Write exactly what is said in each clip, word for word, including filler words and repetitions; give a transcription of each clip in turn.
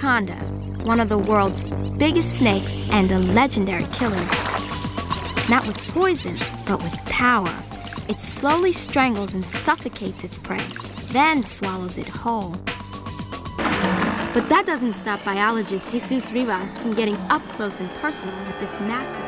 anaconda, one of the world's biggest snakes and a legendary killer. Not with poison, but with power. It slowly strangles and suffocates its prey, then swallows it whole. But that doesn't stop biologist Jesus Rivas from getting up close and personal with this massive.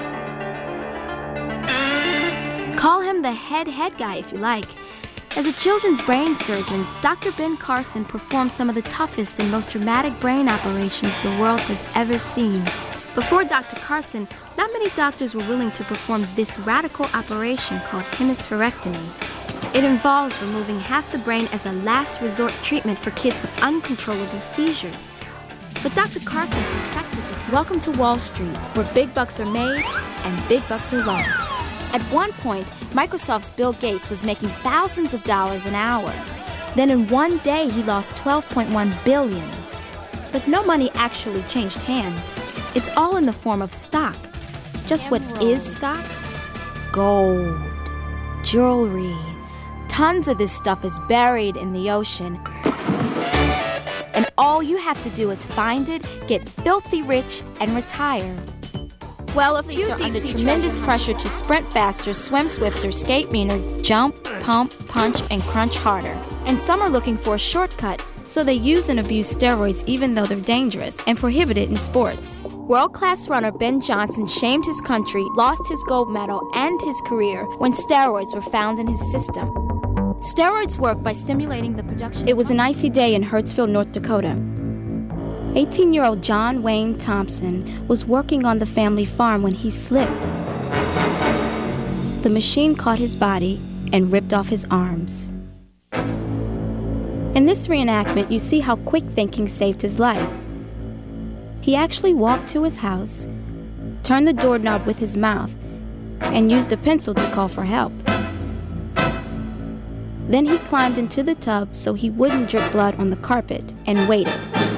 Call him the head head guy if you like. As a children's brain surgeon, Doctor Ben Carson performed some of the toughest and most dramatic brain operations the world has ever seen. Before Doctor Carson, not many doctors were willing to perform this radical operation called hemispherectomy. It involves removing half the brain as a last resort treatment for kids with uncontrollable seizures. But Doctor Carson perfected this. Welcome to Wall Street, where big bucks are made and big bucks are lost. At one point, Microsoft's Bill Gates was making thousands of dollars an hour. Then in one day, he lost twelve point one billion dollars. But no money actually changed hands. It's all in the form of stock. Just what is stock? Gold, jewelry. Tons of this stuff is buried in the ocean. And all you have to do is find it, get filthy rich, and retire. Well, a few are under tremendous pressure to sprint faster, swim swifter, skate meaner, jump, pump, punch, and crunch harder. And some are looking for a shortcut, so they use and abuse steroids even though they're dangerous and prohibited in sports. World-class runner Ben Johnson shamed his country, lost his gold medal and his career when steroids were found in his system. Steroids work by stimulating the production. It was an icy day in Hertzville, North Dakota. eighteen-year-old John Wayne Thompson was working on the family farm when he slipped. The machine caught his body and ripped off his arms. In this reenactment, you see how quick thinking saved his life. He actually walked to his house, turned the doorknob with his mouth, and used a pencil to call for help. Then he climbed into the tub so he wouldn't drip blood on the carpet and waited.